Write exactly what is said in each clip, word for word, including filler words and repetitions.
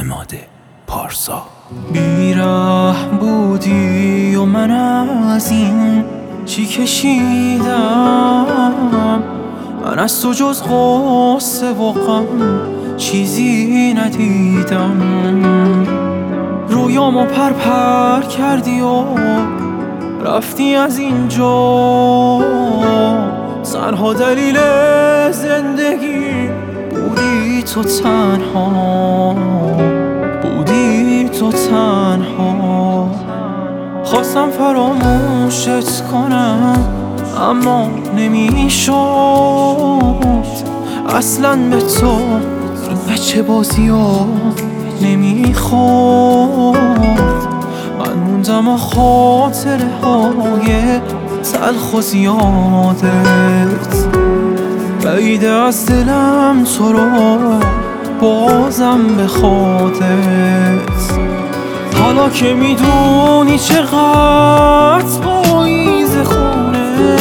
عماد پارسا. بیرحم بودی و من از این چی کشیدم، من از تو جز غصه و غم چیزی ندیدم. رویامو پر پر کردی و رفتی از اینجا، تنها دلیل زندگی بودی تو، تنها بودی تو، تنها. خواستم فراموشت کنم اما نمیشد، اصلا به تو این بچه بازی ها نمیخورد. من موندم و خاطره های تلخ و زیادت بعیده از دلم تو رو بازم به خاطرت. حالا که میدونی چقدر پاییز خونه،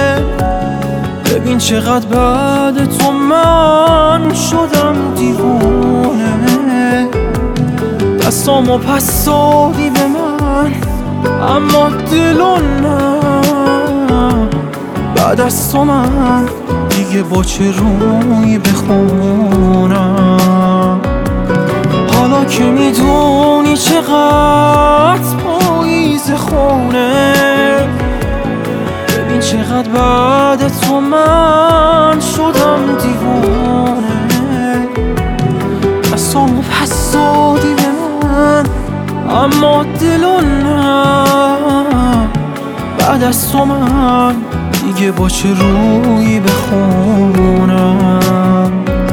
ببین چقدر بعد تو من شدم دیوونه. دستامو پس دادی به من اما دلو نه، بعد از تو من دیگه با چه روی بخونم. حالا که میدونی چقدر پاییز خونه، ببین چقدر بعد تو من شدم دیوانه. دستامو پس دادی به من اما دلو نه، بعد از تو من دیگه با چه روی بخونم.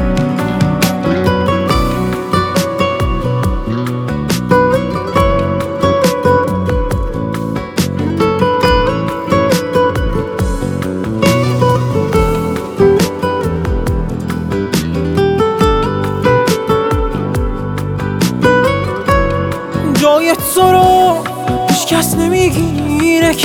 جای تو رو هیچ کس نمیگیره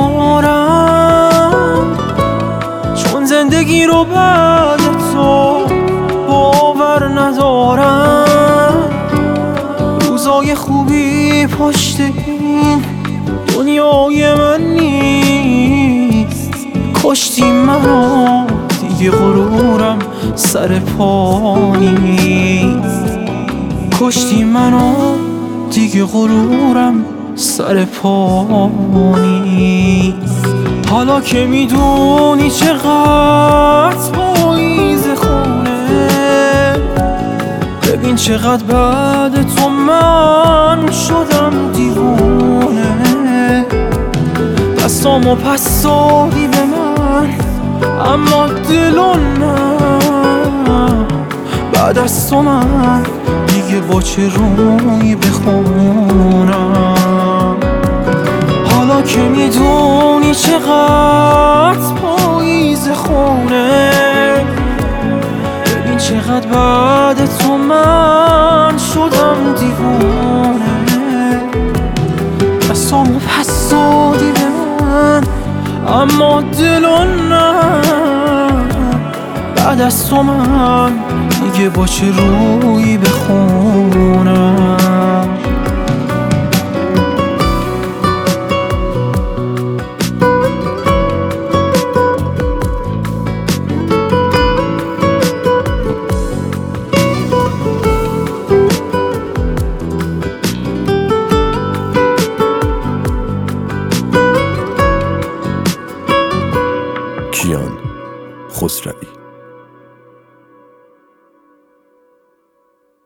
کنارم، چون زندگی رو بعد تو باور ندارم. روزای خوبی پشت این دنیای من نیست، کشتی منو دیگه غرورم سر پا نیست. کشتی منو دیگه غرورم سر پا نیست. حالا که میدونی چقدر پاییز خونه، ببین چقدر بعد تو من شدم دیوونه. دستامو پس دادی به من اما دلو نه، بعد از تو من دیگه با چه روی بخونم. حالا که میدونی چقدر پاییز خونه، ببین چقدر بعد تو من شدم دیوانه. دستامو پس دادی به من اما دلو نه، بعد از تو من دیگه با چه روی بخونم. کیان خسروی.